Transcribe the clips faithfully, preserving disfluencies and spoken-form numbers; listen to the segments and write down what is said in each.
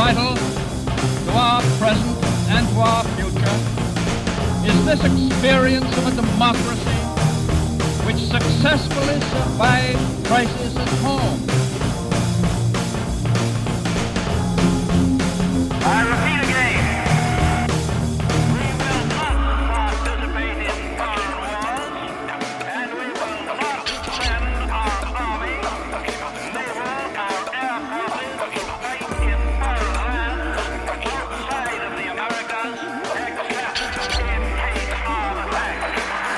vital to our present and to our future is this experience of a democracy which successfully survived crisis at home. I repeat again, we will not participate in foreign wars, and we will not send our army, naval, or air forces to fight in foreign lands outside of the Americas, except in case of attack.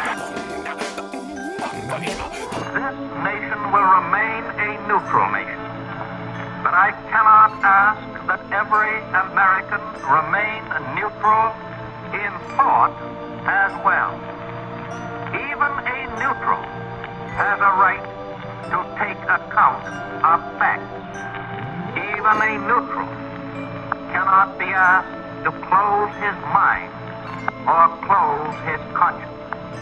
This nation will remain a neutral nation, but I cannot ask that every American remain neutral in thought as well. Even a neutral has a right to take account of facts. Even a neutral cannot be asked to close his mind or close his conscience.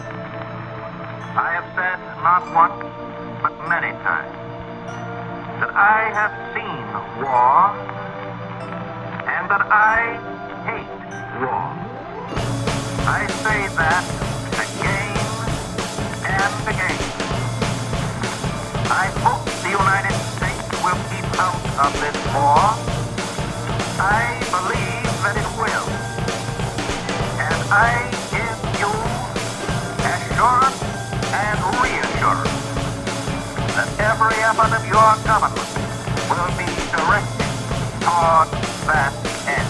I have said not once, but many times, that I have seen war and that I hate war. I say that again and again. I hope the United States will keep out of this war. I believe that it will. And I give you assurance and reassurance that every effort of your government will be directed toward that end.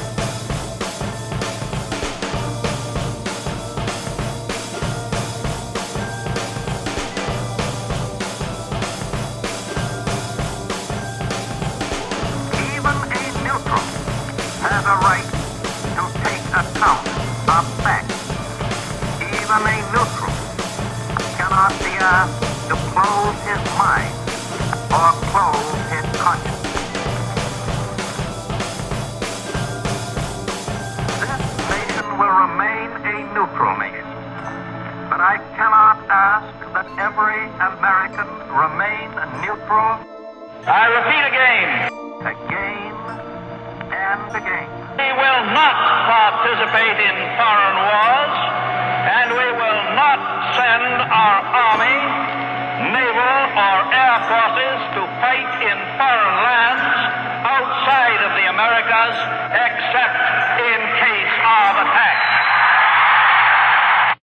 Even a neutral has a right to take account of facts. Even a neutral cannot be asked to close his mind or close his conscience. This nation will remain a neutral nation, but I cannot ask that every American remain neutral. I repeat again, again and again. We will not participate in foreign wars, and we will not send our army, naval, or air forces to fight in foreign lands outside of the Americas, except